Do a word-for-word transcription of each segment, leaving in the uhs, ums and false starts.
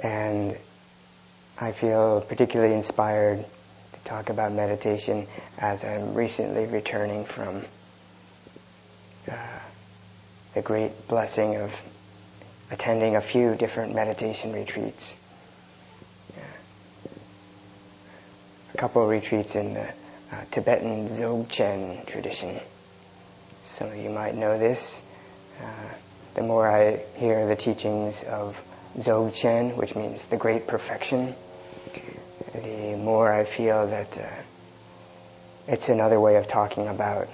And I feel particularly inspired to talk about meditation as I'm recently returning from uh, the great blessing of attending a few different meditation retreats. Yeah. A couple of retreats in the uh, Tibetan Dzogchen tradition. Some of you might know this. Uh, the more I hear the teachings of Dzogchen, which means the great perfection, the more I feel that uh, it's another way of talking about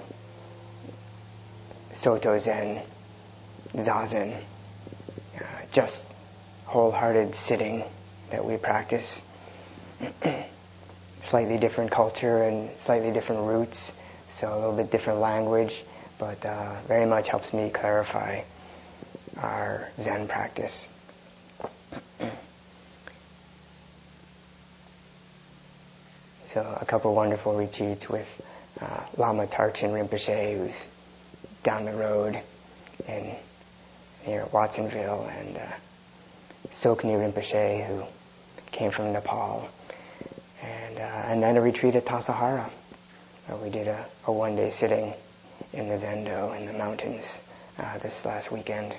Soto Zen, Zazen, uh, just wholehearted sitting that we practice. Slightly different culture and slightly different roots, so a little bit different language, but uh, very much helps me clarify our Zen practice. So a couple wonderful retreats with uh, Lama Tarchen Rinpoche, who's down the road in near Watsonville, and uh, Sokni Rinpoche, who came from Nepal, and uh, and then a retreat at Tassajara, where we did a, a one-day sitting in the Zendo in the mountains uh, this last weekend.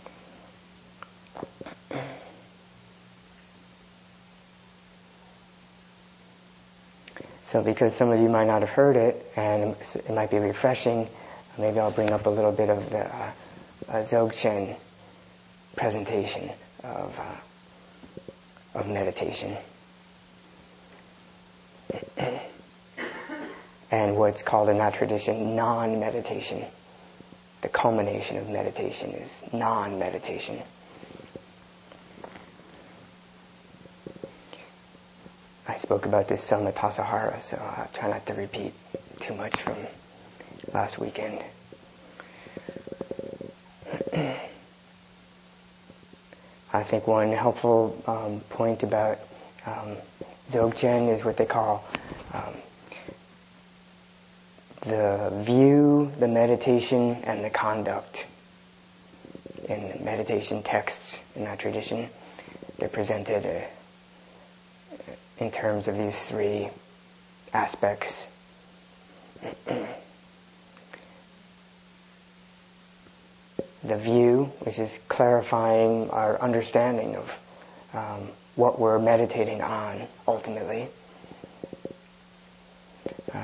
So because some of you might not have heard it, and it might be refreshing, maybe I'll bring up a little bit of the uh, uh, Dzogchen presentation of uh, of meditation. And what's called in that tradition non-meditation. The culmination of meditation is non-meditation. I spoke about this some at Tassajara, so I'll try not to repeat too much from last weekend. I think one helpful um, point about um, Dzogchen is what they call um, the view, the meditation, and the conduct. In the meditation texts in that tradition, they're presented uh, in terms of these three aspects. The view, which is clarifying our understanding of um, what we're meditating on ultimately. Uh,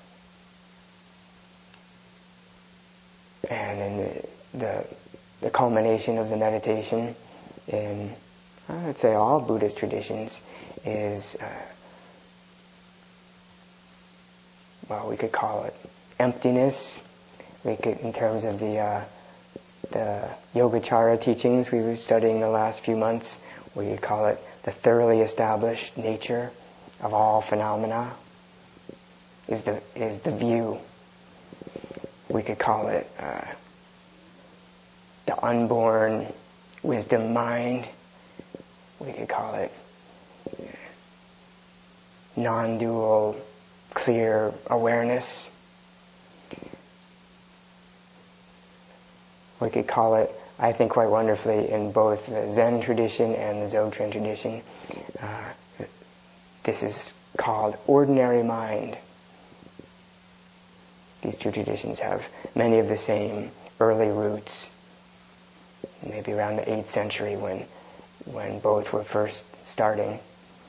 and in the, the the culmination of the meditation in, I would say, all Buddhist traditions is, uh, well, we could call it emptiness. We could, in terms of the uh, the Yogacara teachings we were studying the last few months, we could call it the thoroughly established nature of all phenomena. Is the is the view. We could call it uh, the unborn wisdom mind. We could call it non-dual, clear awareness. We could call it, I think quite wonderfully, in both the Zen tradition and the Dzogchen tradition, uh, this is called ordinary mind. These two traditions have many of the same early roots, maybe around the eighth century when when both were first starting.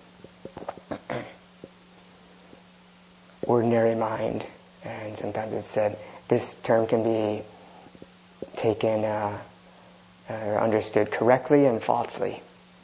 Ordinary mind, and sometimes it's said this term can be taken uh, or understood correctly and falsely.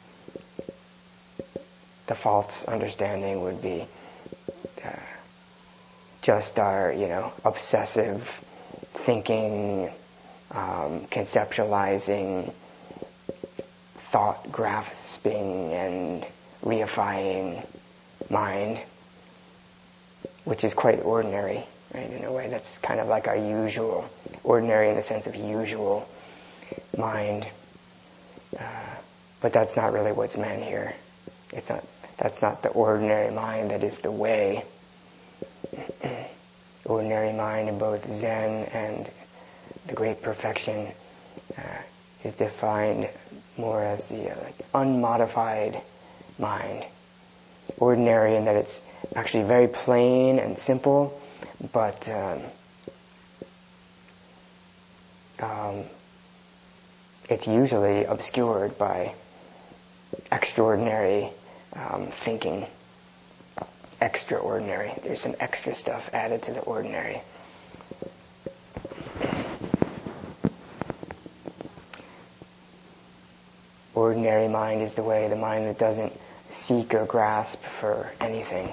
The false understanding would be uh, just our, you know, obsessive thinking, um, conceptualizing, thought grasping and reifying mind, which is quite ordinary, right? In a way, that's kind of like our usual, ordinary in the sense of usual mind. Uh, but that's not really what's meant here. It's not. That's not the ordinary mind. That is the way. Ordinary mind in both Zen and the great perfection uh, is defined more as the uh, like unmodified mind. Ordinary in that it's actually very plain and simple, but um, um, it's usually obscured by extraordinary um, thinking. Extraordinary. There's some extra stuff added to the ordinary. Ordinary mind is the way, the mind that doesn't seek or grasp for anything.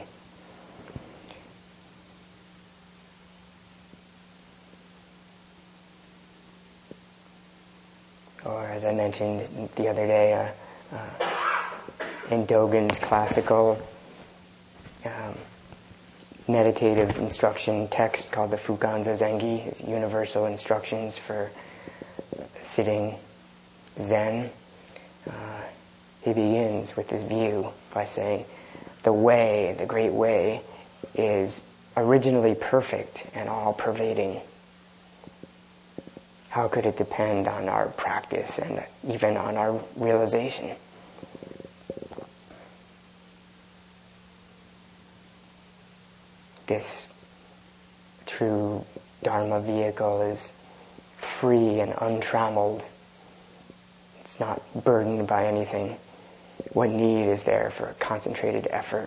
Or as I mentioned the other day, uh, uh, in Dogen's classical um, meditative instruction text called the Fukan Zazengi, his universal instructions for sitting Zen, uh, he begins with this view by saying, the way, the great way, is originally perfect and all-pervading. How could it depend on our practice and even on our realization? This true Dharma vehicle is free and untrammeled. It's not burdened by anything. What need is there for concentrated effort?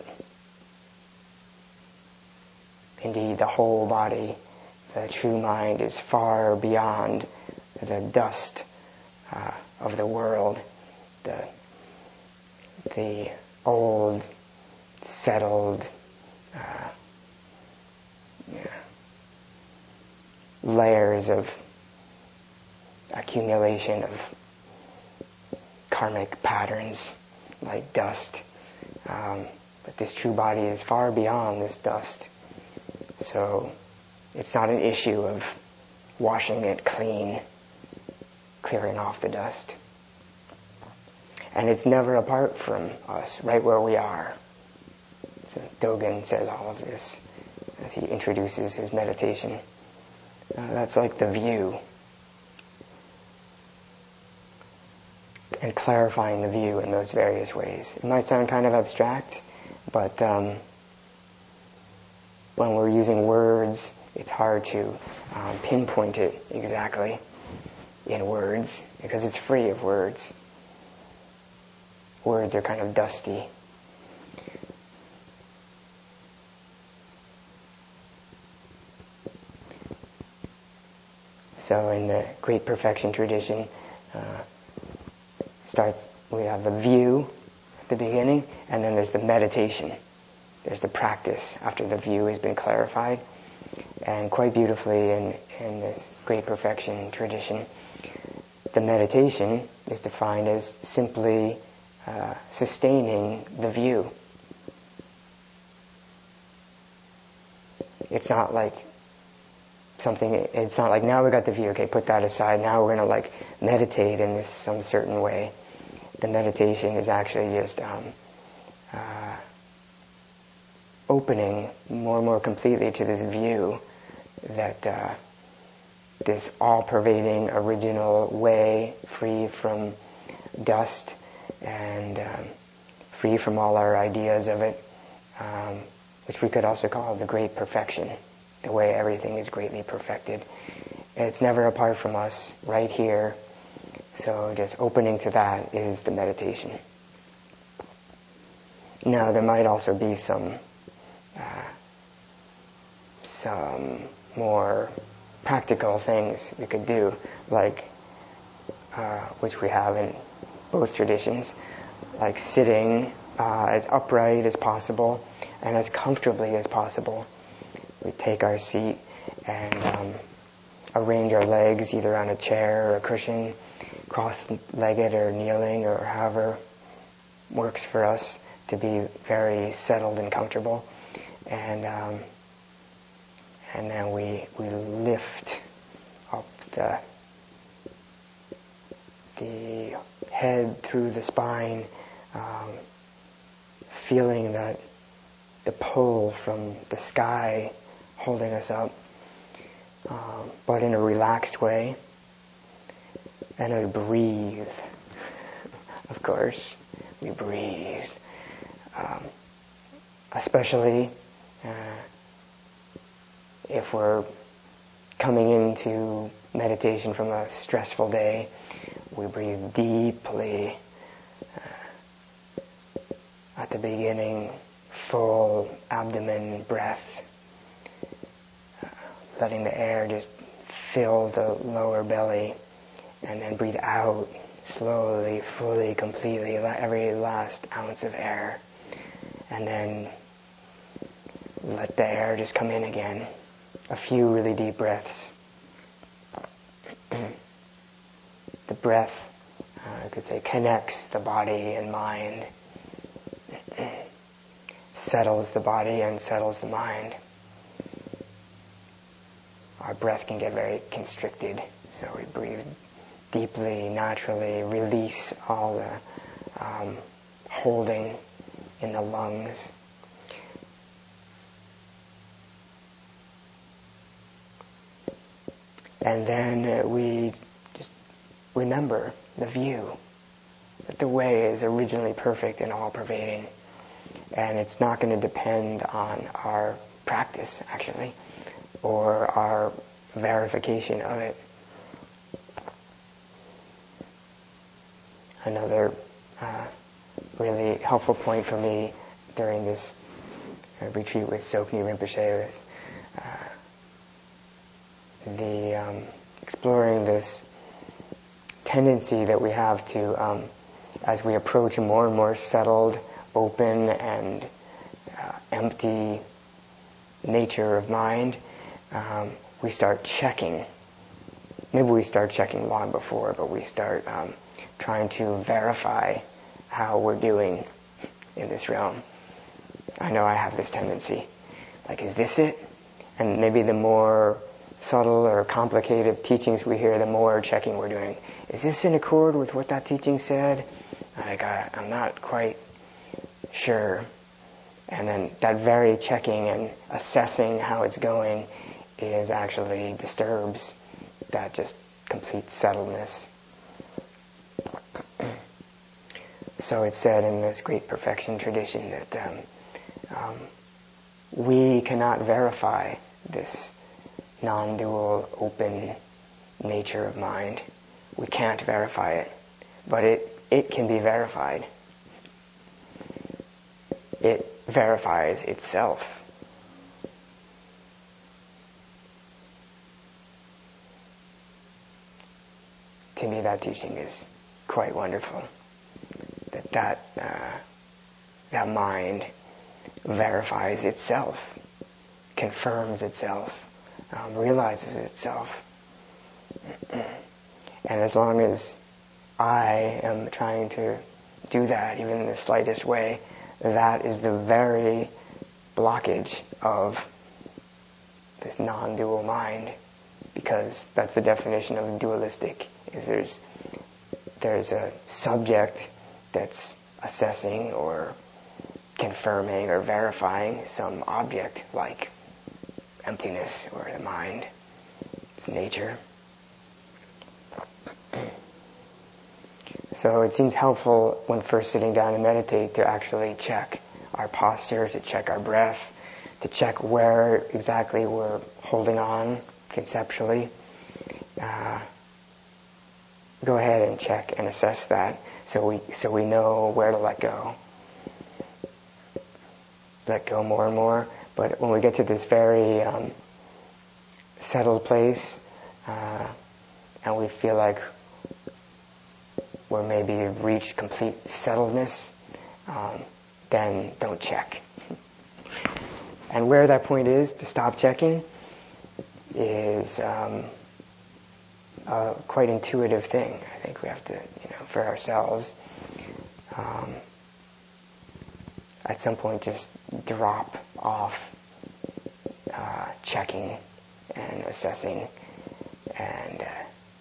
Indeed, the whole body, the true mind, is far beyond the dust uh, of the world, the the old, settled uh, yeah, layers of accumulation of karmic patterns like dust. Um, but this true body is far beyond this dust. So it's not an issue of washing it clean, clearing off the dust. And it's never apart from us, right where we are. So Dogen says all of this as he introduces his meditation. Uh, that's like the view. And clarifying the view in those various ways. It might sound kind of abstract, but um, when we're using words, it's hard to um, pinpoint it exactly in words, because it's free of words. Words are kind of dusty. So in the Great Perfection tradition, uh, starts, we have the view at the beginning, and then there's the meditation. There's the practice after the view has been clarified. And quite beautifully in, in this Great Perfection tradition, the meditation is defined as simply uh, sustaining the view. It's not like something, it's not like now we got the view, okay, put that aside, now we're going to like meditate in this some certain way. The meditation is actually just um, uh, opening more and more completely to this view that uh, this all-pervading original way, free from dust and um, free from all our ideas of it, um, which we could also call the Great Perfection, the way everything is greatly perfected. It's never apart from us, right here. So just opening to that is the meditation. Now there might also be some uh, some more practical things we could do, like uh, which we have in both traditions, like sitting uh, as upright as possible and as comfortably as possible. We take our seat and um, arrange our legs either on a chair or a cushion, cross-legged or kneeling or however works for us to be very settled and comfortable. And um, and then we we lift up the the head through the spine, um, feeling that the pull from the sky holding us up, um, but in a relaxed way. And I breathe. of course, we breathe. Um, especially uh, if we're coming into meditation from a stressful day, we breathe deeply. Uh, at the beginning, full abdomen breath, uh, letting the air just fill the lower belly, and then breathe out slowly, fully, completely, every last ounce of air, and then let the air just come in again. A few really deep breaths. The breath, uh, I could say, connects the body and mind, settles the body and settles the mind. Our breath can get very constricted, so we breathe deeply, naturally, release all the um, holding in the lungs. And then uh, we just remember the view, that the way is originally perfect and all-pervading. And it's not going to depend on our practice, actually, or our verification of it. Another uh, really helpful point for me during this uh, retreat with Tsoknyi Rinpoche was uh, the um, exploring this tendency that we have to, um, as we approach a more and more settled, open, and uh, empty nature of mind, um, we start checking. Maybe we start checking long before, but we start um, trying to verify how we're doing in this realm. I know I have this tendency. Like, is this it? And maybe the more subtle or complicated teachings we hear, the more checking we're doing. Is this in accord with what that teaching said? Like, I, I'm not quite sure. And then that very checking and assessing how it's going is actually disturbs that just complete settledness. So it's said in this great perfection tradition that um, um, we cannot verify this non-dual, open nature of mind. We can't verify it, but it, it can be verified. It verifies itself. To me, that teaching is quite wonderful. That that, uh, that mind verifies itself, confirms itself, um, realizes itself. And as long as I am trying to do that, even in the slightest way, that is the very blockage of this non-dual mind, because that's the definition of dualistic. Is there's there's a subject that's assessing or confirming or verifying some object like emptiness or the mind, its nature. So it seems helpful when first sitting down to meditate to actually check our posture, to check our breath, to check where exactly we're holding on conceptually. Uh, go ahead and check and assess that so we so we know where to let go. Let go more and more. But when we get to this very um, settled place, uh, and we feel like we're maybe reached complete settledness, um, then don't check. And where that point is to stop checking is um, a quite intuitive thing. I think we have to, you know, for ourselves, um, at some point just drop off uh, checking and assessing and uh,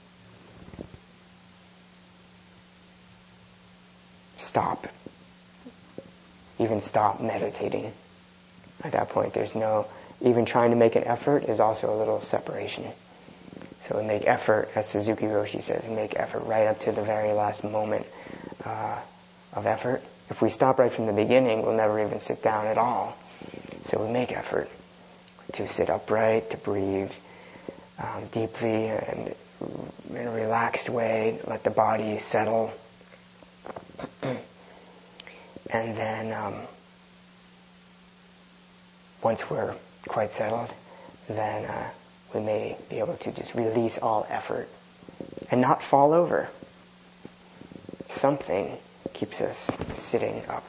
stop. Even stop meditating. At that point, there's no, even trying to make an effort is also a little separation. So we make effort, as Suzuki Roshi says, we make effort right up to the very last moment uh, of effort. If we stop right from the beginning, we'll never even sit down at all. So we make effort to sit upright, to breathe um, deeply and in a relaxed way, let the body settle. And then um, once we're quite settled, then uh, we may be able to just release all effort and not fall over. Something keeps us sitting up.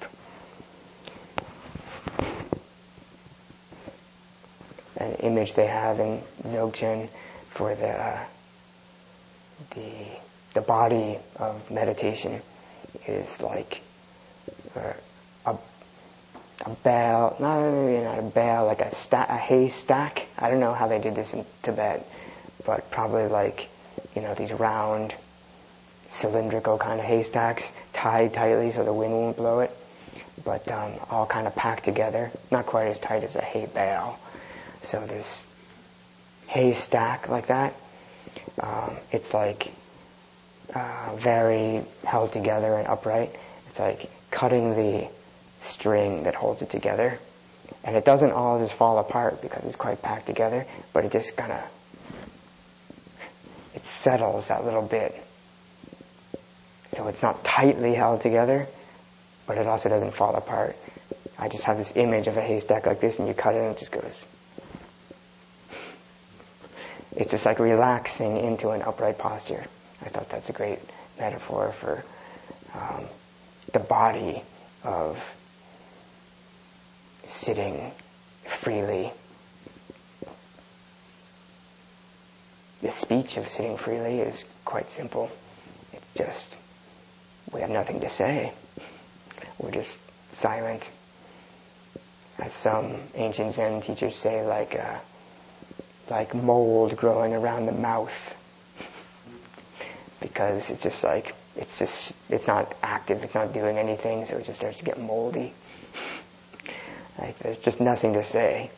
An image they have in Dzogchen for the uh, the the body of meditation is like uh, a a bale, not maybe not a bale, like a, sta- a haystack. I don't know how they did this in Tibet, but probably like, you know, these round, cylindrical kind of haystacks, tied tightly so the wind won't blow it, but um, all kind of packed together, not quite as tight as a hay bale. So this haystack like that, um, it's like uh, very held together and upright. It's like cutting the string that holds it together, and it doesn't all just fall apart because it's quite packed together, but it just kind of it settles that little bit, so it's not tightly held together, but it also doesn't fall apart. I just have this image of a haystack like this, and you cut it and it just goes. It's just like relaxing into an upright posture. I thought that's a great metaphor for um, the body of sitting freely. The speech of sitting freely is quite simple. It's just, we have nothing to say. We're just silent. As some ancient Zen teachers say, like uh, like mold growing around the mouth. Because it's just like, it's just, it's not active, it's not doing anything, so it just starts to get moldy. Like, there's just nothing to say.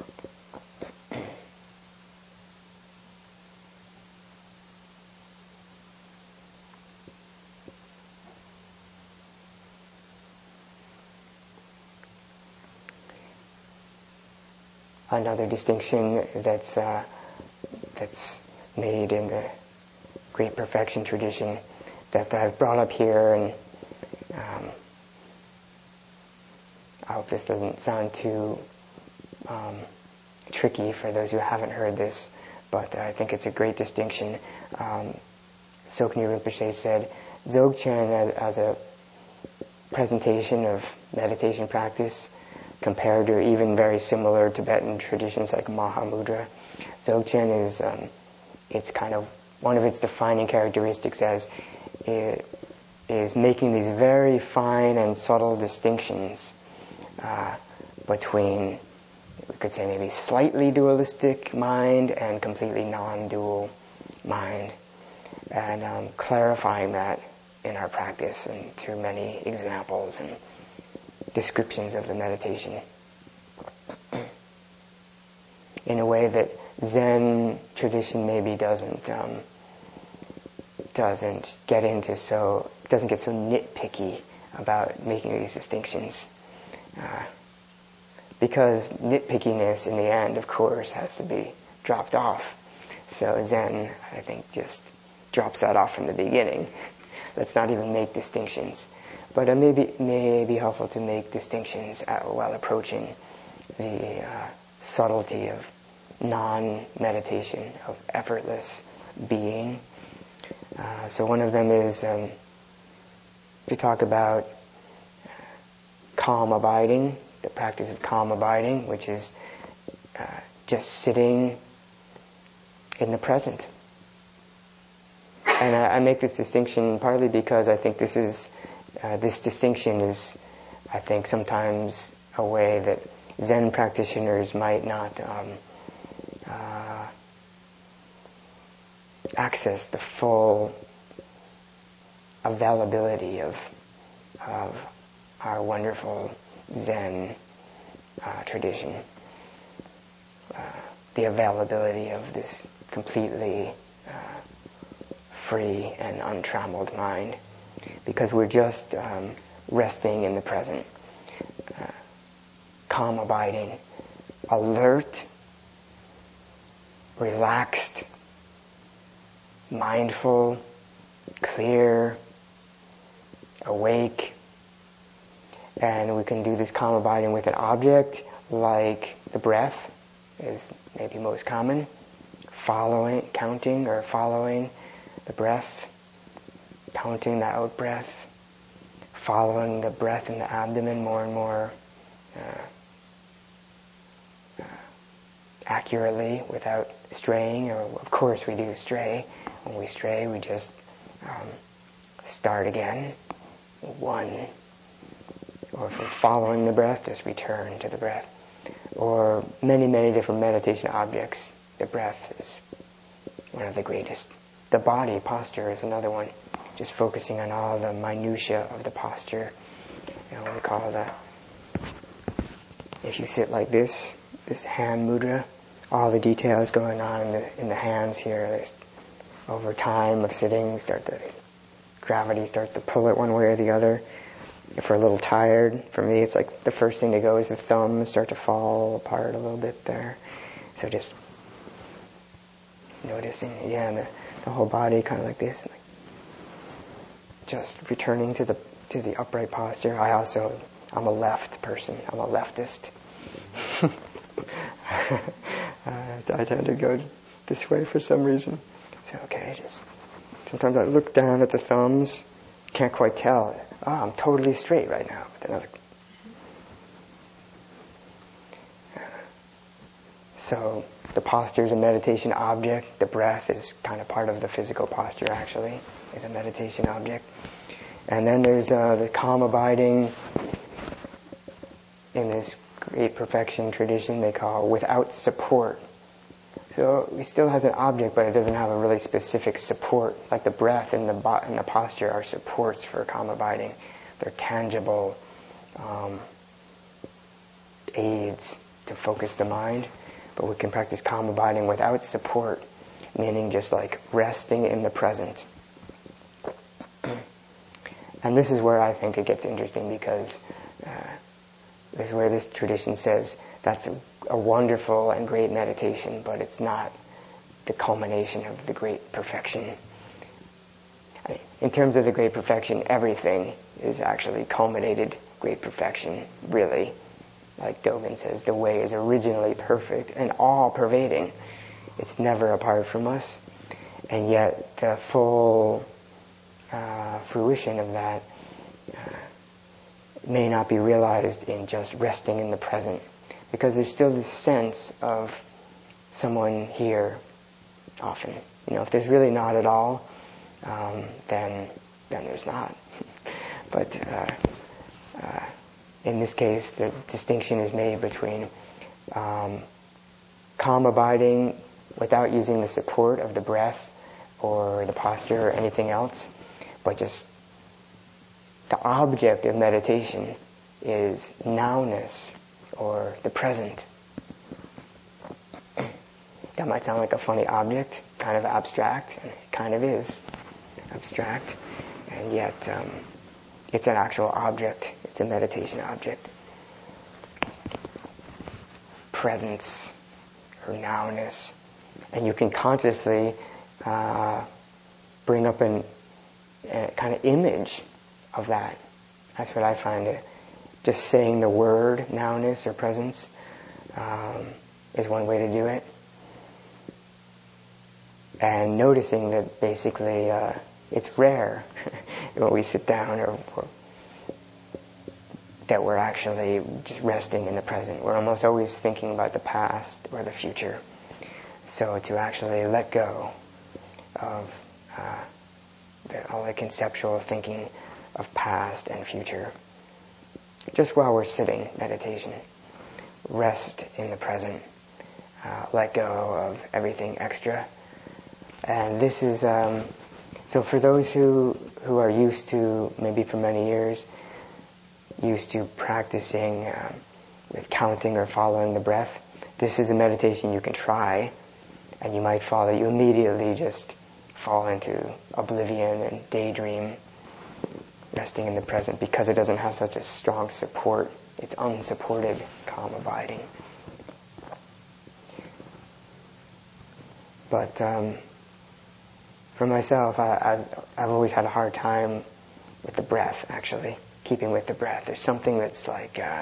Another distinction that's uh, that's made in the Great Perfection tradition that I've brought up here, and um, I hope this doesn't sound too um, tricky for those who haven't heard this, but I think it's a great distinction. Um, Tsoknyi Rinpoche said, Dzogchen as, as a presentation of meditation practice compared or even very similar Tibetan traditions like Mahamudra. Dzogchen is, um, it's kind of, one of its defining characteristics as it is making these very fine and subtle distinctions uh, between, we could say maybe slightly dualistic mind and completely non-dual mind, and um, clarifying that in our practice and through many examples and descriptions of the meditation in a way that Zen tradition maybe doesn't um, doesn't get into so doesn't get so nitpicky about making these distinctions, uh, because nitpickiness in the end, of course, has to be dropped off. So Zen, I think, just drops that off from the beginning. Let's not even make distinctions. But it may be, may be helpful to make distinctions uh, while approaching the uh, subtlety of non-meditation, of effortless being. Uh, so one of them is um, to talk about calm abiding, the practice of calm abiding, which is uh, just sitting in the present. And I, I make this distinction partly because I think this is Uh, this distinction is, I think, sometimes a way that Zen practitioners might not um, uh, access the full availability of of our wonderful Zen uh, tradition. Uh, the availability of this completely uh, free and untrammeled mind. because we're just um, resting in the present. Uh, calm abiding, alert, relaxed, mindful, clear, awake. And we can do this calm abiding with an object like the breath is maybe most common. Following, counting or following the breath, counting the out breath, following the breath in the abdomen more and more uh, uh, accurately without straying. Or of course we do stray. When we stray, we just um, start again. One. Or if we're following the breath, just return to the breath. Or many, many different meditation objects. The breath is one of the greatest. The body posture is another one. Just focusing on all the minutiae of the posture. You know, we call that. If you sit like this, this hand mudra, all the details going on in the in the hands here. There's, over time of sitting, start to gravity starts to pull it one way or the other. If we're a little tired, for me, it's like the first thing to go is the thumbs start to fall apart a little bit there. So just noticing, yeah, and the, the whole body kind of like this, like just returning to the to the upright posture. I also, I'm a left person. I'm a leftist. uh, I tend to go this way for some reason. So okay, just sometimes I look down at the thumbs, can't quite tell. Oh, I'm totally straight right now. But another. So the posture is a meditation object. The breath is kind of part of the physical posture, actually, is a meditation object. And then there's uh, the calm abiding in this great perfection tradition they call without support. So it still has an object, but it doesn't have a really specific support. Like the breath and the bo- and the posture are supports for calm abiding. They're tangible um, aids to focus the mind. But we can practice calm abiding without support, meaning just like resting in the present. And this is where I think it gets interesting, because uh, this is where this tradition says that's a, a wonderful and great meditation, but it's not the culmination of the great perfection. I mean, in terms of the great perfection, everything is actually culminated great perfection, really. Like Dogen says, the way is originally perfect and all-pervading. It's never apart from us. And yet the full uh, fruition of that uh, may not be realized in just resting in the present. Because there's still this sense of someone here, often. You know, if there's really not at all, um, then then there's not. But uh, uh, in this case, the distinction is made between um, calm abiding without using the support of the breath or the posture or anything else, but just the object of meditation is nowness or the present. That might sound like a funny object, kind of abstract, and it kind of is abstract, and yet um, it's an actual object. It's a meditation object. Presence or nowness. And you can consciously uh, bring up an, a kind of image of that. That's what I find. It, just saying the word nowness or presence um, is one way to do it. And noticing that basically uh, it's rare when we sit down or, or that we're actually just resting in the present. We're almost always thinking about the past or the future. So to actually let go of uh, the, all the conceptual thinking of past and future, just while we're sitting, meditation, rest in the present, uh, let go of everything extra. And this is, um, so for those who, who are used to, maybe for many years, used to practicing um, with counting or following the breath, this is a meditation you can try, and you might fall that you immediately just fall into oblivion and daydream. resting in the present, because it doesn't have such a strong support. It's unsupported calm abiding. But um, for myself, I, I've, I've always had a hard time with the breath, actually, keeping with the breath. There's something that's like, uh,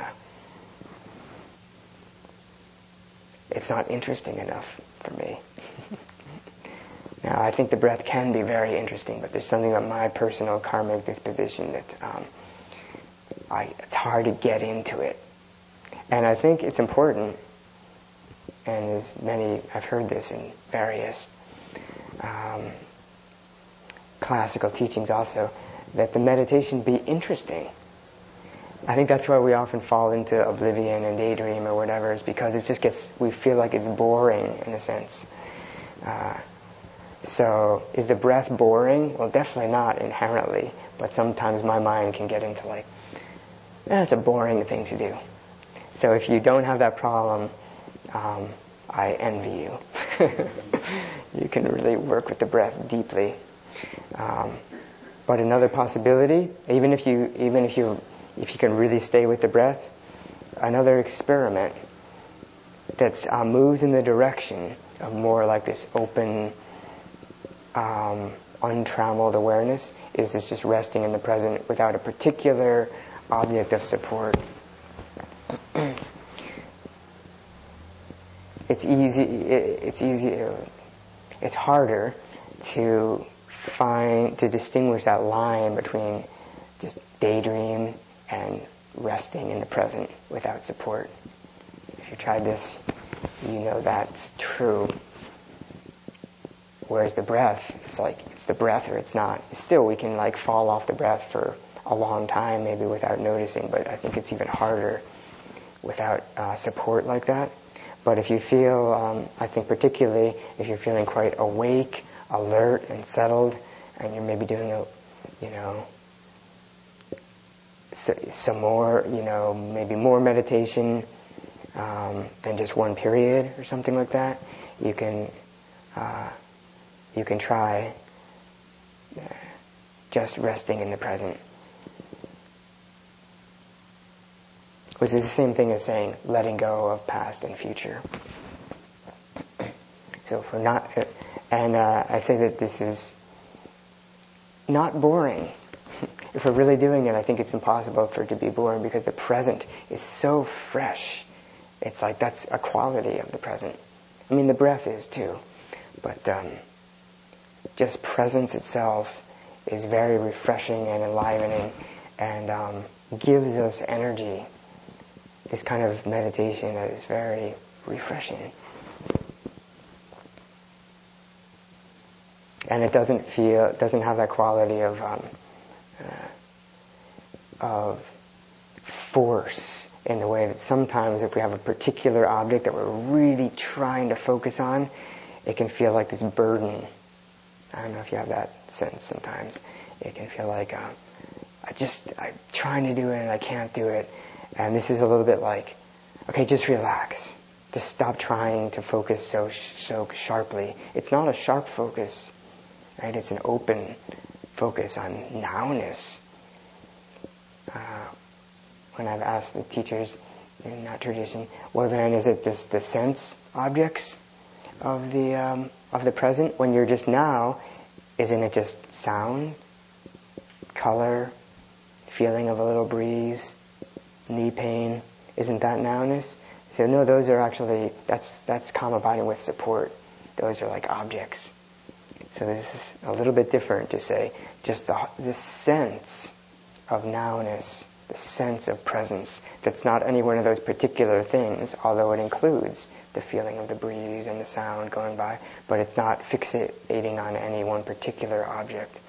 it's not interesting enough for me. Now, I think the breath can be very interesting, but there's something about my personal karmic disposition that um, I, it's hard to get into it. And I think it's important, and there's many, I've heard this in various um, classical teachings also, that the meditation be interesting. I think that's why we often fall into oblivion and daydream or whatever, is because it just gets, we feel like it's boring in a sense. Uh, so is the breath boring? Well, definitely not inherently, but sometimes my mind can get into like, that's a boring thing to do. So if you don't have that problem, um, I envy you. You can really work with the breath deeply. Um, but another possibility, even if you, even if you, if you can really stay with the breath, another experiment that uh, moves in the direction of more like this open, um, untrammeled awareness is this just resting in the present without a particular object of support. It's easy. It's easy. It's harder to find to distinguish that line between just daydream and resting in the present without support. If you tried this, you know that's true. Whereas the breath, it's like it's the breath or it's not. Still, we can like fall off the breath for a long time, maybe without noticing. But I think it's even harder without uh, support like that. But if you feel, um, I think particularly if you're feeling quite awake, alert, and settled, and you're maybe doing a, you know, some more, you know, maybe more meditation um, than just one period or something like that, you can uh, you can try uh, just resting in the present, which is the same thing as saying letting go of past and future. So if we're not, and uh, I say that this is not boring. If we're really doing it, I think it's impossible for it to be boring because the present is so fresh. It's like that's a quality of the present. I mean, the breath is too, but um, just presence itself is very refreshing and enlivening, and um, gives us energy. This kind of meditation is very refreshing. And it doesn't feel, it doesn't have that quality of um, uh, of force in the way that sometimes if we have a particular object that we're really trying to focus on, it can feel like this burden. I don't know if you have that sense sometimes. It can feel like uh, I just, I'm trying to do it and I can't do it. And this is a little bit like, okay, just relax. Just stop trying to focus so so sharply. It's not a sharp focus, right? It's an open focus on nowness. Uh, when I've asked the teachers in that tradition, well then is it just the sense objects of the um, of the present? When you're just now, isn't it just sound, color, feeling of a little breeze, knee pain? Isn't that nowness? So no, those are actually, that's that's calm abiding with support. Those are like objects. So this is a little bit different to say just the the sense of nowness, the sense of presence. That's not any one of those particular things, although it includes the feeling of the breeze and the sound going by, but it's not fixating on any one particular object.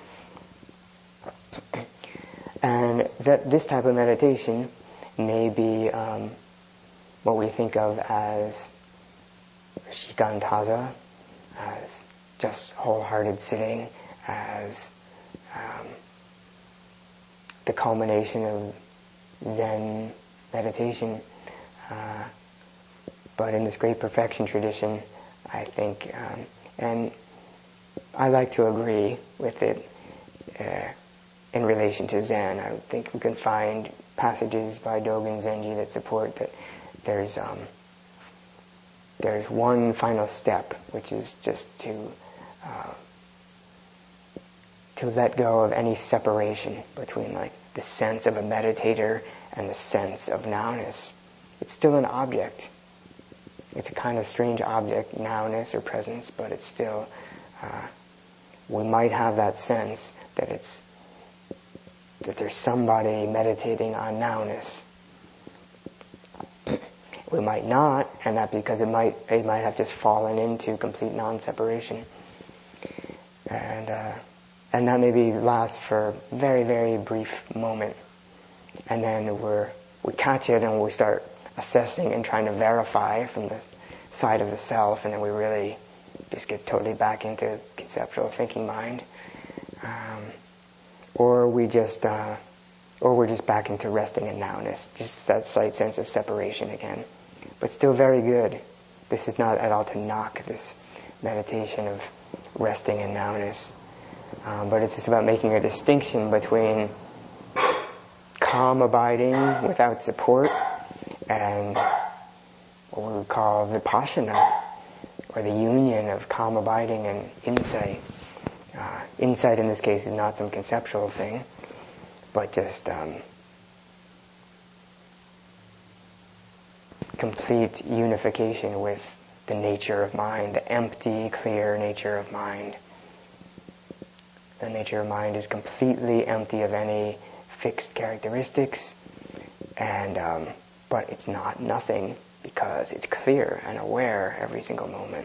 And that this type of meditation may be um, what we think of as shikantaza, as just wholehearted sitting, as um, the culmination of Zen meditation. Uh, but in this great perfection tradition, I think, um, and I like to agree with it, uh, in relation to Zen. I think we can find passages by Dogen Zenji that support that there's um, there's one final step, which is just to uh, to let go of any separation between like the sense of a meditator and the sense of nowness. It's still an object. It's a kind of strange object, nowness or presence, but it's still, uh, we might have that sense that it's, that there's somebody meditating on nowness. We might not, and that because it might, it might have just fallen into complete non-separation. And, uh, and that maybe lasts for a very, very brief moment. And then we're, we catch it and we start assessing and trying to verify from the side of the self, and then we really just get totally back into conceptual thinking mind. Um, or we just, uh, or we're just back into resting in nowness, just that slight sense of separation again. But still very good. This is not at all to knock this meditation of resting in nowness. Um, but it's just about making a distinction between calm abiding without support and what we would call vipassana, or the union of calm abiding and insight. Uh, insight in this case is not some conceptual thing, but just um, complete unification with the nature of mind, the empty, clear nature of mind. The nature of mind is completely empty of any fixed characteristics, and um, but it's not nothing because it's clear and aware every single moment.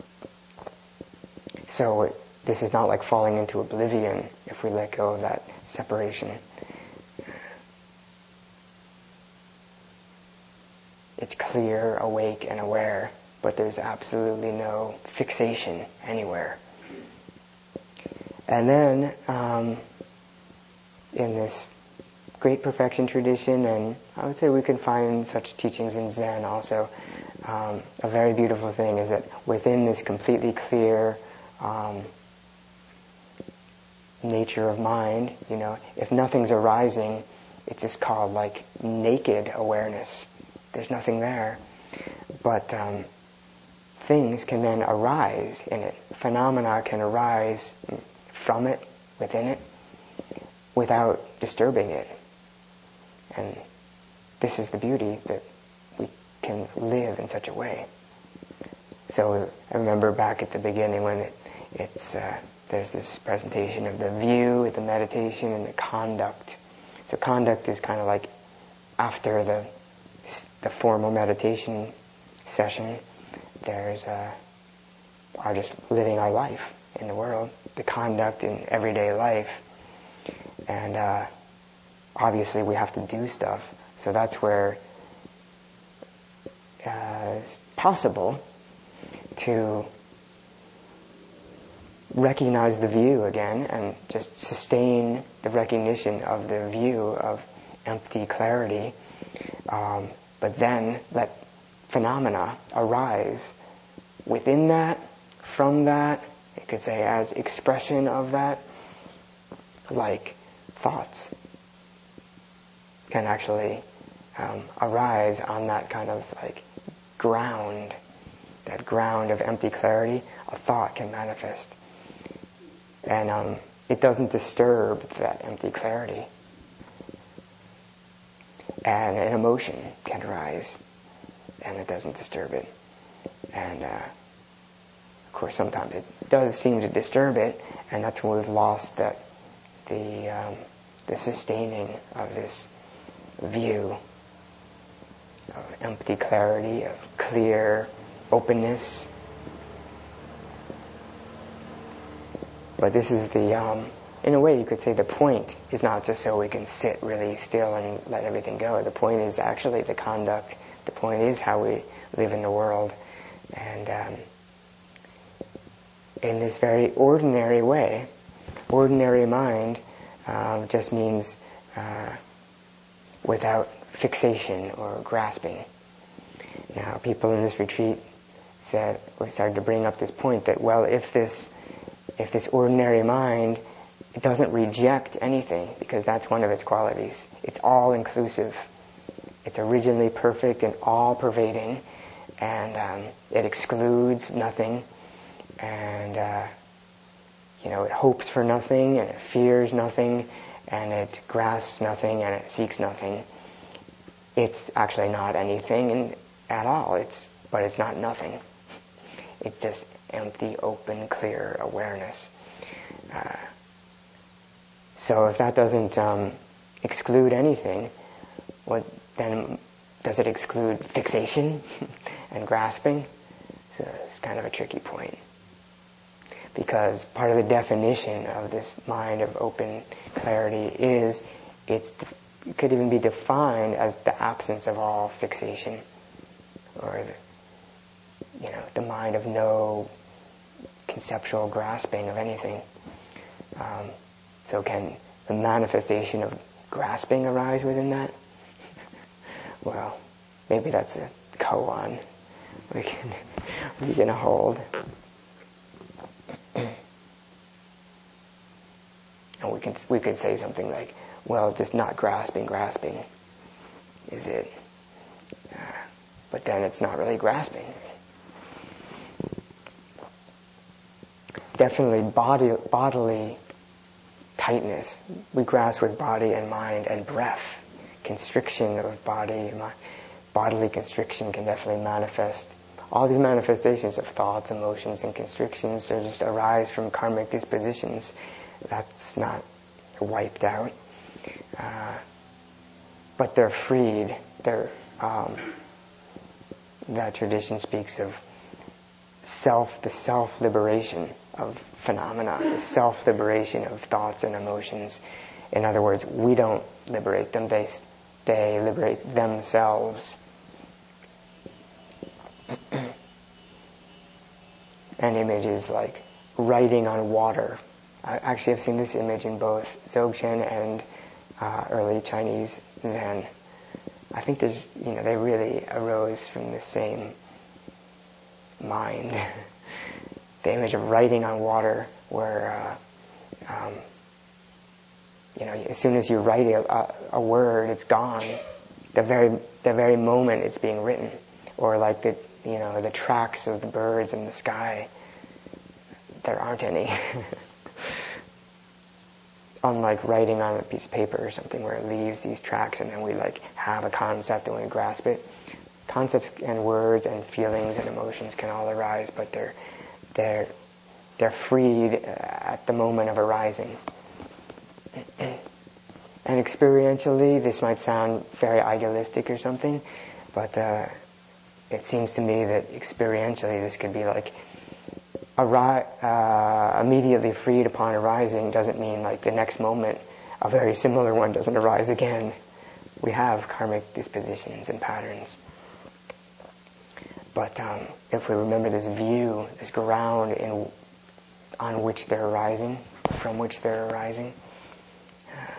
So it, this is not like falling into oblivion if we let go of that separation. It's clear, awake, and aware, but there's absolutely no fixation anywhere. And then, um, in this great perfection tradition, and I would say we can find such teachings in Zen also, um, a very beautiful thing is that within this completely clear um, nature of mind, you know, if nothing's arising, it's just called like naked awareness. There's nothing there. But um, things can then arise in it. Phenomena can arise from it, within it, without disturbing it. And this is the beauty, that we can live in such a way. So I remember back at the beginning when it, it's uh, there's this presentation of the view, the meditation, and the conduct. So conduct is kind of like after the the formal meditation session, there's uh, our just living our life in the world, the conduct in everyday life. And uh, obviously we have to do stuff. So that's where uh, it's possible to recognize the view again and just sustain the recognition of the view of empty clarity, um, but then let phenomena arise within that, from that, you could say as expression of that, like thoughts can actually um, arise on that kind of like ground, that ground of empty clarity. A thought can manifest, and um, it doesn't disturb that empty clarity. And an emotion can arise, and it doesn't disturb it. And uh, of course, sometimes it does seem to disturb it, and that's when we've lost that the um, the sustaining of this view of empty clarity, of clear openness. But this is the, um, in a way you could say the point is not just so we can sit really still and let everything go. The point is actually the conduct. The point is how we live in the world. And um, in this very ordinary way, ordinary mind um, just means uh, without fixation or grasping. Now, people in this retreat said, we started to bring up this point that, well, if this if this ordinary mind it doesn't reject anything, because that's one of its qualities. It's all-inclusive. It's originally perfect and all-pervading, and um, it excludes nothing, and uh, you know, it hopes for nothing, and it fears nothing, and it grasps nothing, and it seeks nothing. It's actually not anything in, at all. It's but it's not nothing. It's just empty, open, clear awareness. Uh, so if that doesn't um, exclude anything, what then does it exclude fixation and grasping? So it's kind of a tricky point. Because part of the definition of this mind of open clarity is it's, it could even be defined as the absence of all fixation, or the, you know, the mind of no conceptual grasping of anything. Um, so can the manifestation of grasping arise within that? Well, maybe that's a koan we can we can hold. And we can we could say something like, well, just not grasping, grasping is it. Uh, but then it's not really grasping. Definitely body, bodily tightness. We grasp with body and mind and breath. Constriction of body and mind. Bodily constriction can definitely manifest. All these manifestations of thoughts, emotions, and constrictions are just arise from karmic dispositions. That's not wiped out. Uh, but they're freed. They're, um, that tradition speaks of self, the self-liberation of phenomena, the self-liberation of thoughts and emotions. In other words, we don't liberate them, they, they liberate themselves. And images like writing on water. I actually have seen this image in both Dzogchen and uh, early Chinese Zen. I think there's, you know, they really arose from the same mind. The image of writing on water, where, uh, um, you know, as soon as you write a, a word, it's gone. The very, the very moment it's being written, or like the, you know, the tracks of the birds in the sky. There aren't any. Unlike writing on a piece of paper or something, where it leaves these tracks and then we like have a concept and we grasp it. Concepts and words and feelings and emotions can all arise, but they're they're they're freed at the moment of arising. And experientially, this might sound very idealistic or something, but uh, it seems to me that experientially this could be like Arri- uh, immediately freed upon arising doesn't mean like the next moment a very similar one doesn't arise again. We have karmic dispositions and patterns. But um, if we remember this view, this ground in, on which they're arising, from which they're arising, uh,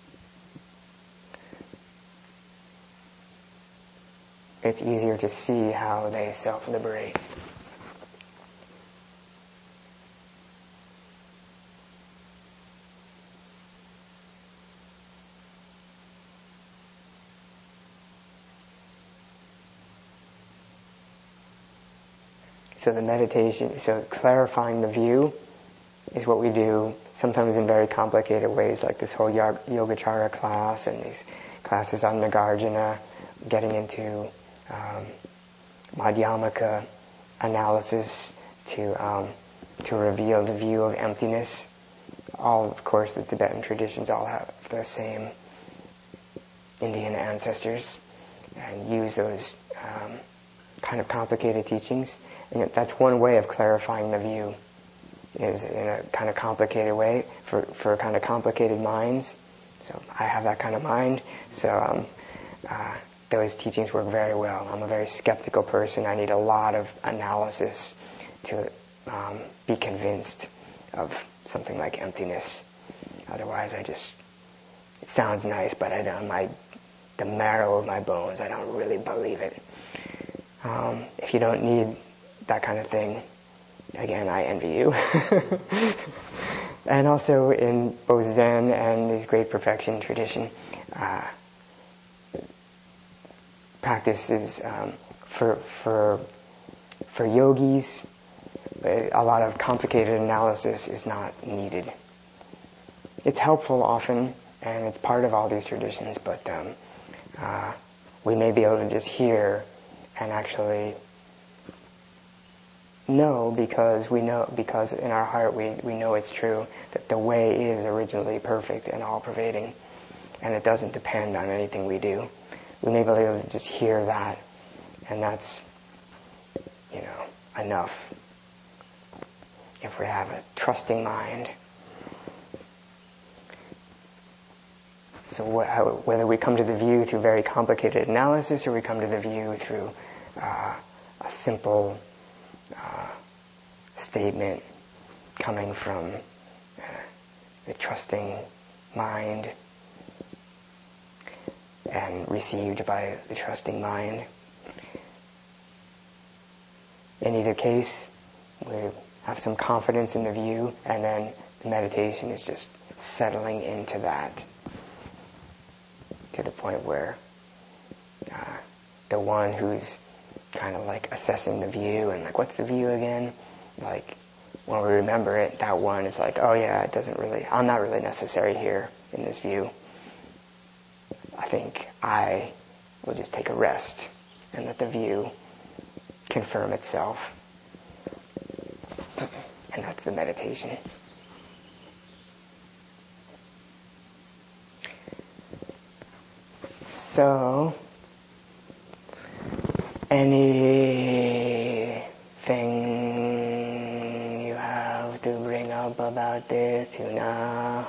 it's easier to see how they self-liberate. So the meditation, so clarifying the view is what we do sometimes in very complicated ways, like this whole Yogacara class and these classes on Nagarjuna, getting into um, Madhyamaka analysis to um, to reveal the view of emptiness. All, of course, the Tibetan traditions all have the same Indian ancestors and use those um, kind of complicated teachings. And that's one way of clarifying the view, is in a kind of complicated way for, for kind of complicated minds. So I have that kind of mind. So um, uh, those teachings work very well. I'm a very skeptical person. I need a lot of analysis to um, be convinced of something like emptiness. Otherwise, I just, it sounds nice, but I don't, my, the marrow of my bones, I don't really believe it. Um, if you don't need that kind of thing, again, I envy you. and also in both Zen and these great perfection tradition, uh, practices um, for for for yogis, a lot of complicated analysis is not needed. It's helpful often, and it's part of all these traditions, but um, uh, we may be able to just hear and actually know, because we know, because in our heart we, we know it's true, that the way is originally perfect and all-pervading, and it doesn't depend on anything we do. We may be able to just hear that, and that's, you know, enough. If we have a trusting mind. So wh- how, whether we come to the view through very complicated analysis or we come to the view through uh, a simple uh, statement coming from uh, the trusting mind and received by the trusting mind, in either case, we have some confidence in the view, and then the meditation is just settling into that, to the point where uh, the one who's kind of like assessing the view and like, what's the view again? Like, when we remember it, that one is like, oh yeah, it doesn't really, I'm not really necessary here in this view. I think I will just take a rest and let the view confirm itself. And that's the meditation. So, anything you have to bring up about this tonight?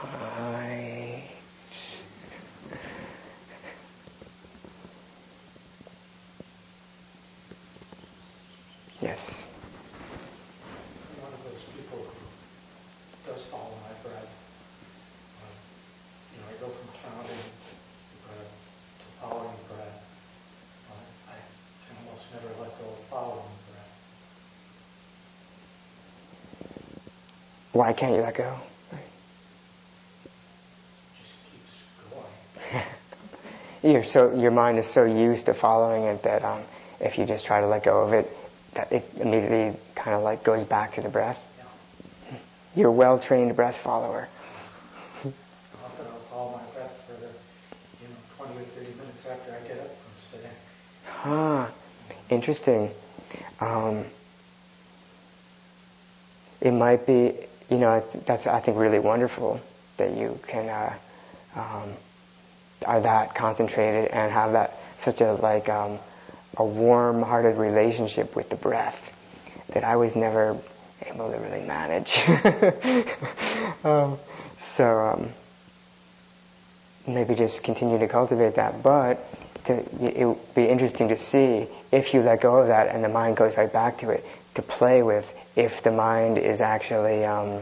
Yes. One of those people who does follow my breath. Uh, you know, I go from counting the breath to following the breath. Uh, I can almost never let go of following the breath. Why can't you let go? It just keeps going. You're so, your mind is so used to following it that um, if you just try to let go of it, that it immediately kind of like goes back to the breath. Yeah. You're a well-trained breath follower. Often I'll follow my breath for the, you know, twenty or thirty minutes after I get up from sitting. Ah, interesting. Um, it might be, you know, that's, I think, really wonderful that you can uh, um, are that concentrated and have that such a like um, a warm-hearted relationship with the breath that I was never able to really manage. um, so um, maybe just continue to cultivate that. But to, it would be interesting to see if you let go of that and the mind goes right back to it, to play with if the mind is actually um,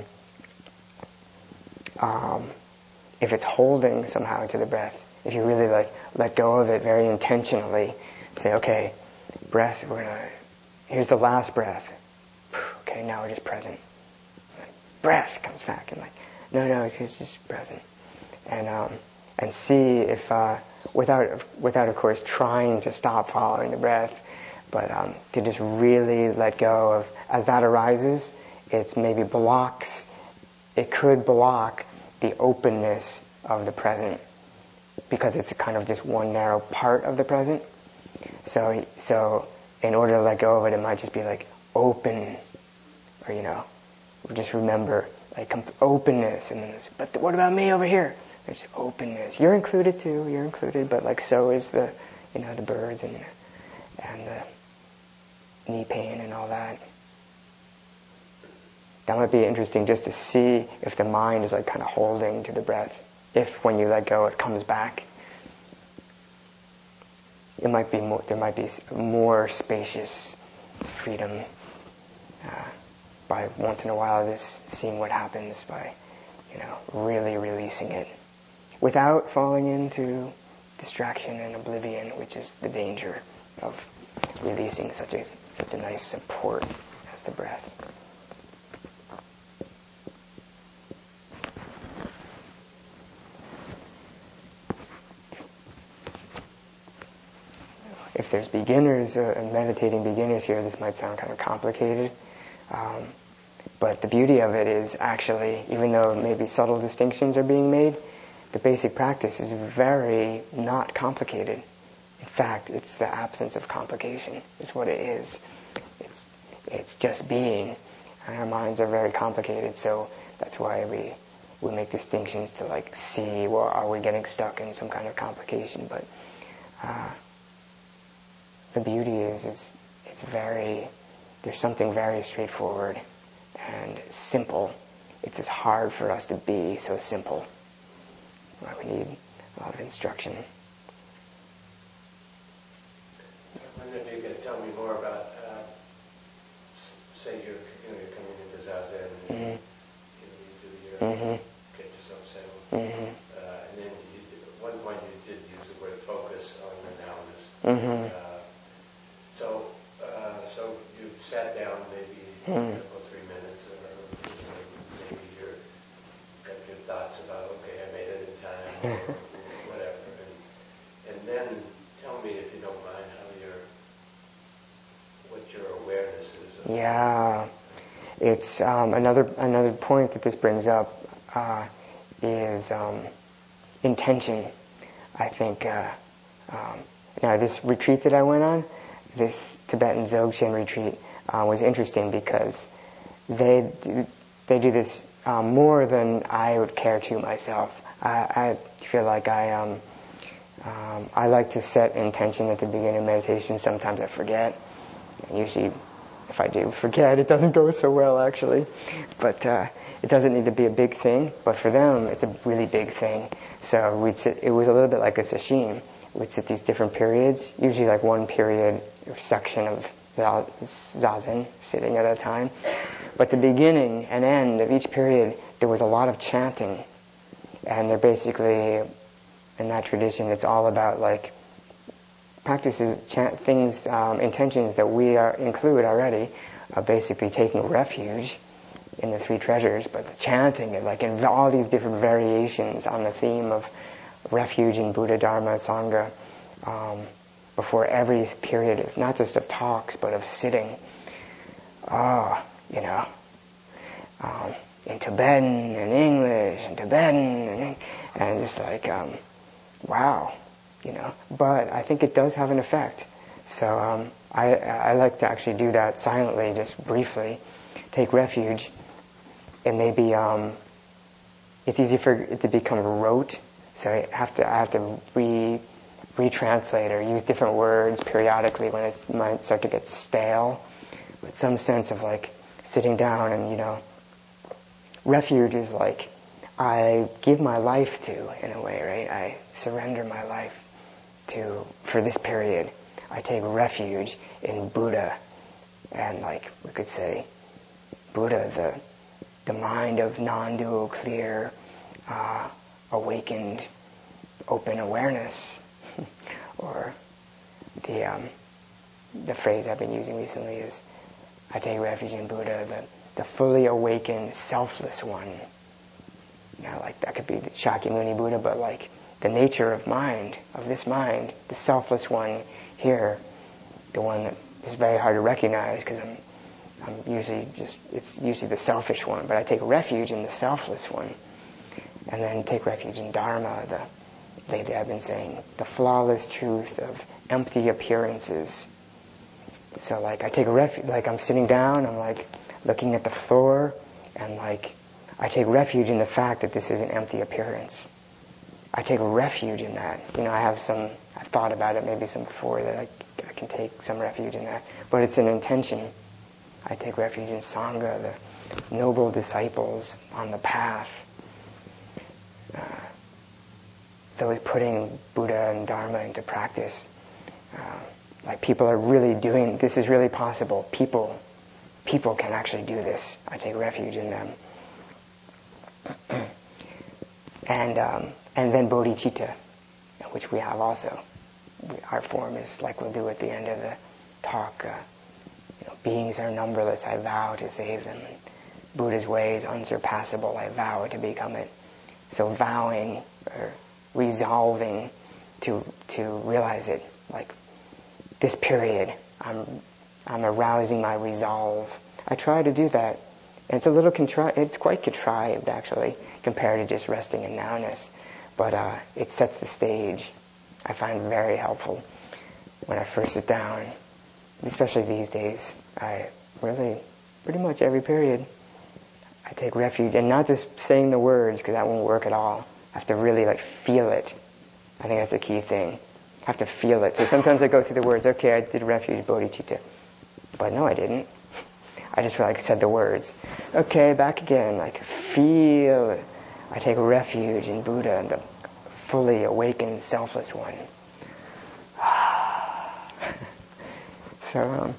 um, if it's holding somehow to the breath. If you really like let go of it very intentionally, say, okay, breath, we're gonna, here's the last breath. Okay, now we're just present. Breath comes back and like, no, no, it's just present. And um, and see if, uh, without, without of course trying to stop following the breath, but um, to just really let go of, as that arises, it's maybe blocks, it could block the openness of the present, because it's a kind of just one narrow part of the present. So, so in order to let go of it, it might just be like open, or you know, just remember like openness, and then it's, but what about me over here? There's openness. You're included too. You're included, but like so is the, you know, the birds and and the knee pain and all that. That might be interesting just to see if the mind is like kind of holding to the breath. If when you let go, it comes back. It might be more, there might be more spacious freedom uh, by once in a while just seeing what happens by, you know, really releasing it without falling into distraction and oblivion, which is the danger of releasing such a such a nice support as the breath. if there's beginners, uh, meditating beginners here, this might sound kind of complicated. Um, but the beauty of it is actually, even though maybe subtle distinctions are being made, the basic practice is very not complicated. In fact, it's the absence of complication. It's what it is. It's it's just being. And our minds are very complicated, so that's why we we make distinctions to like see, well, are we getting stuck in some kind of complication? But uh, the beauty is, is it's very, there's something very straightforward and simple. It's as hard for us to be so simple. Well, we need a lot of instruction. I wonder if you could tell me more about, uh, say you're, you know, you're coming into Zazen, and mm-hmm. you, know, you do your, mm-hmm. get yourself settled, mm-hmm. uh, and then you, at one point you did use the word focus on the nowness. Mm-hmm. Uh, so, uh, so you sat down maybe mm-hmm. for three minutes, or you know, maybe you're got your thoughts about, okay, I made it in time, or whatever, and and then tell me, if you don't mind, how your what your awareness is. Of yeah, it's um, another another point that this brings up uh, is um, intention. I think uh, um, now this retreat that I went on, this Tibetan Dzogchen retreat, uh, was interesting because they do, they do this um, more than I would care to myself. I, I feel like I um, um, I like to set intention at the beginning of meditation. Sometimes I forget. Usually, if I do forget, it doesn't go so well, actually. But uh, it doesn't need to be a big thing. But for them, it's a really big thing. So we'd sit, it was a little bit like a sesshin. We'd sit these different periods, usually like one period or section of zazen, sitting at a time. But the beginning and end of each period, there was a lot of chanting. And they're basically, in that tradition, it's all about like practices, chant, things, um, intentions that we are, include already, are basically taking refuge in the three treasures, but the chanting it, like in all these different variations on the theme of refuge in Buddha, Dharma, and Sangha, um, before every period of, not just of talks, but of sitting. Ah, oh, you know, um, in Tibetan and English and Tibetan and, and just like, um, wow. You know, but I think it does have an effect. So um, I, I like to actually do that silently, just briefly, take refuge. It may be, um, it's easy for it to become rote, so I have to I have to re retranslate or use different words periodically when it might start to get stale, with some sense of like sitting down and, you know, refuge is like I give my life to, in a way, right? I surrender my life to, for this period. I take refuge in Buddha, and like we could say, Buddha, the the mind of non-dual, clear, uh, awakened, open awareness, or the um, the phrase I've been using recently is, I take refuge in Buddha, the the fully awakened, selfless one. You know, like that could be the Shakyamuni Buddha, but like the nature of mind, of this mind, the selfless one here, the one that is very hard to recognize because I'm, I'm usually just, it's usually the selfish one, but I take refuge in the selfless one. And then take refuge in Dharma, the, lately I've been saying, the flawless truth of empty appearances. So like I take a refuge, like I'm sitting down, I'm like looking at the floor, and like I take refuge in the fact that this is an empty appearance. I take refuge in that. You know, I have some, I've thought about it maybe some before that I, I can take some refuge in that. But it's an intention. I take refuge in Sangha, the noble disciples on the path. Uh, those putting Buddha and Dharma into practice. Uh, like people are really doing, this is really possible. People, people can actually do this. I take refuge in them. and um, and then bodhicitta, which we have also. Our form is like we'll do at the end of the talk. Uh, you know, beings are numberless. I vow to save them. Buddha's way is unsurpassable. I vow to become it. So vowing or resolving to to realize it, like this period, I'm, I'm arousing my resolve. I try to do that. And it's a little contri- it's quite contrived, actually, compared to just resting in nowness. But uh, it sets the stage. I find very helpful when I first sit down, especially these days. I really, pretty much every period, I take refuge, and not just saying the words, because that won't work at all. I have to really like feel it. I think that's a key thing. I have to feel it. So sometimes I go through the words, okay, I did refuge, bodhicitta. But no, I didn't. I just like said the words. Okay, back again, like feel it. I take refuge in Buddha, the fully awakened, selfless one. So, um,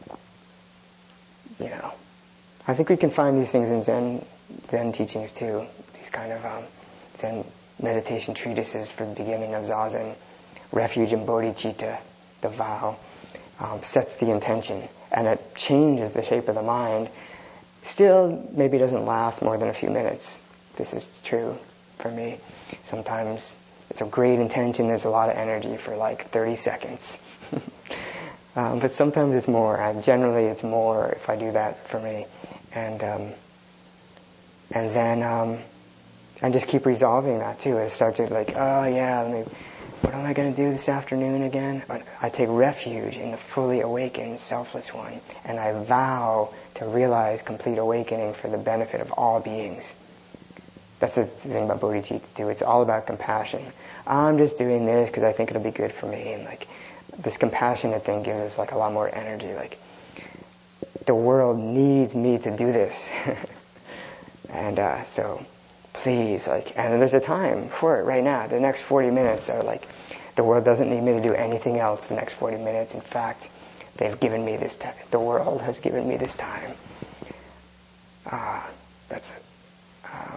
you know, I think we can find these things in Zen, Zen teachings too. These kind of um, Zen meditation treatises for the beginning of Zazen. Refuge in bodhicitta, the vow, um, sets the intention, and it changes the shape of the mind. Still, maybe doesn't last more than a few minutes. This is true for me. Sometimes it's a great intention, there's a lot of energy for like thirty seconds. um, but sometimes it's more. Uh, generally it's more if I do that for me. And um, and then um, and just keep resolving that too. I start to like, oh yeah, let me, what am I going to do this afternoon again? I take refuge in the fully awakened, selfless one, and I vow to realize complete awakening for the benefit of all beings. That's the thing about bodhicitta too. It's all about compassion. I'm just doing this because I think it'll be good for me, and like this compassionate thing gives us like a lot more energy. Like the world needs me to do this, and uh, so please, like, and there's a time for it right now. The next forty minutes are like, the world doesn't need me to do anything else the next forty minutes. In fact, they've given me this time. The world has given me this time. Ah, uh, that's it. Um,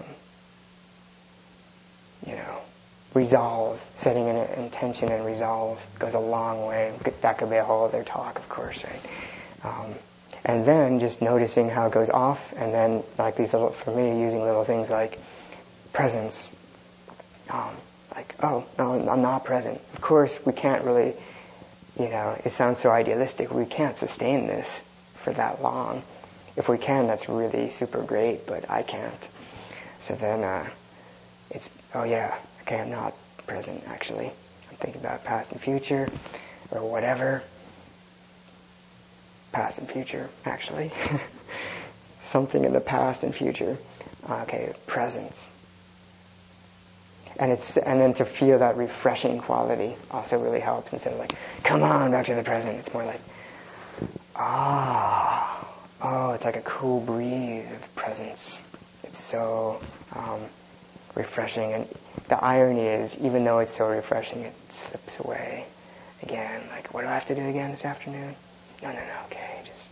you know, resolve, setting an intention and resolve goes a long way. That could be a whole other talk, of course, right? Um, and then just noticing how it goes off, and then like these little, for me, using little things like presence. Um, like, oh, no, I'm not present. Of course, we can't really, you know, it sounds so idealistic. We can't sustain this for that long. If we can, that's really super great, but I can't. So then uh, it's, oh yeah, okay, I'm not present, actually. I'm thinking about past and future, or whatever. Past and future, actually. Something in the past and future. Okay, presence. And it's and then to feel that refreshing quality also really helps. Instead of like, come on, back to the present. It's more like, ah, oh, it's like a cool breeze of presence. It's so um, refreshing. And the irony is, even though it's so refreshing, it slips away again. Like, what do I have to do again this afternoon? No, no, no, okay, just...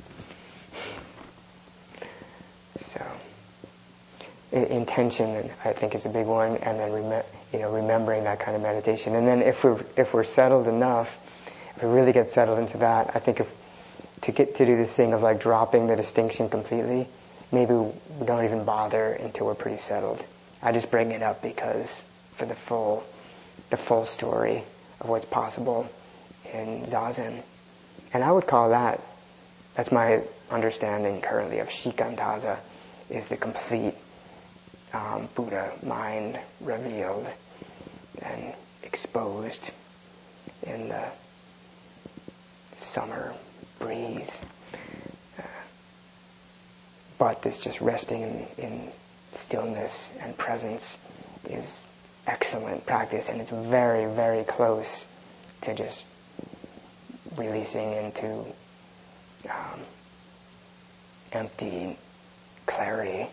So... intention, I think, is a big one, and then rem- you know, remembering that kind of meditation. And then if we're if we're settled enough, if we really get settled into that, I think if to get to do this thing of like dropping the distinction completely, maybe we don't even bother until we're pretty settled. I just bring it up because for the full the full story of what's possible in Zazen. And I would call that, that's my understanding currently of Shikantaza, is the complete Um, Buddha mind revealed and exposed in the summer breeze. Uh, but this just resting in, in stillness and presence is excellent practice, and it's very, very close to just releasing into um, empty clarity.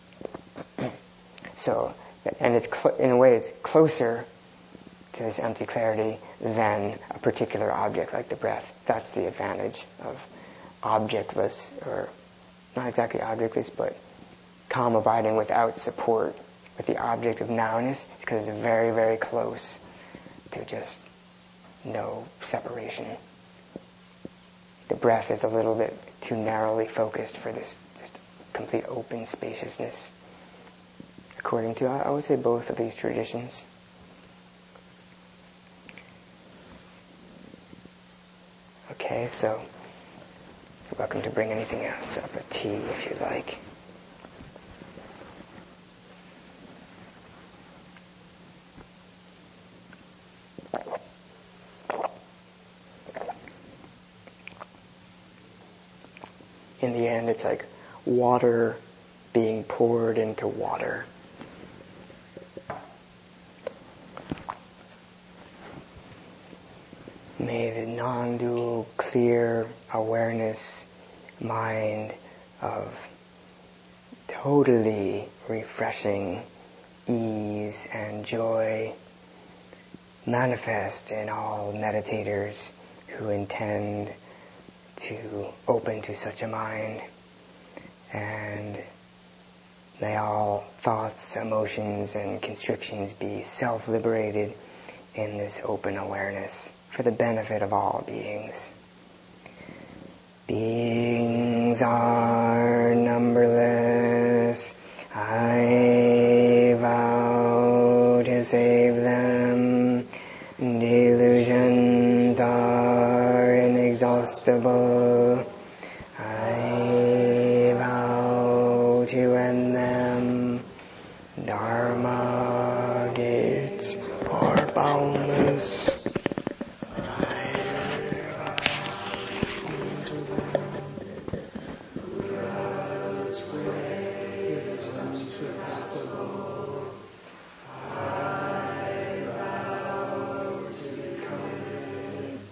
So, and it's cl- in a way it's closer to this empty clarity than a particular object like the breath. That's the advantage of objectless, or not exactly objectless, but calm abiding without support with the object of nowness, because it's very, very close to just no separation. The breath is a little bit too narrowly focused for this just complete open spaciousness. According to, I would say, both of these traditions. Okay, so you're welcome to bring anything else up, a tea if you like. In the end, it's like water being poured into water. May the non-dual, clear awareness mind of totally refreshing ease and joy manifest in all meditators who intend to open to such a mind, and may all thoughts, emotions, and constrictions be self-liberated in this open awareness for the benefit of all beings. Beings are numberless. I vow to save them. Delusions are inexhaustible. I vow to end them. Dharma gates are boundless.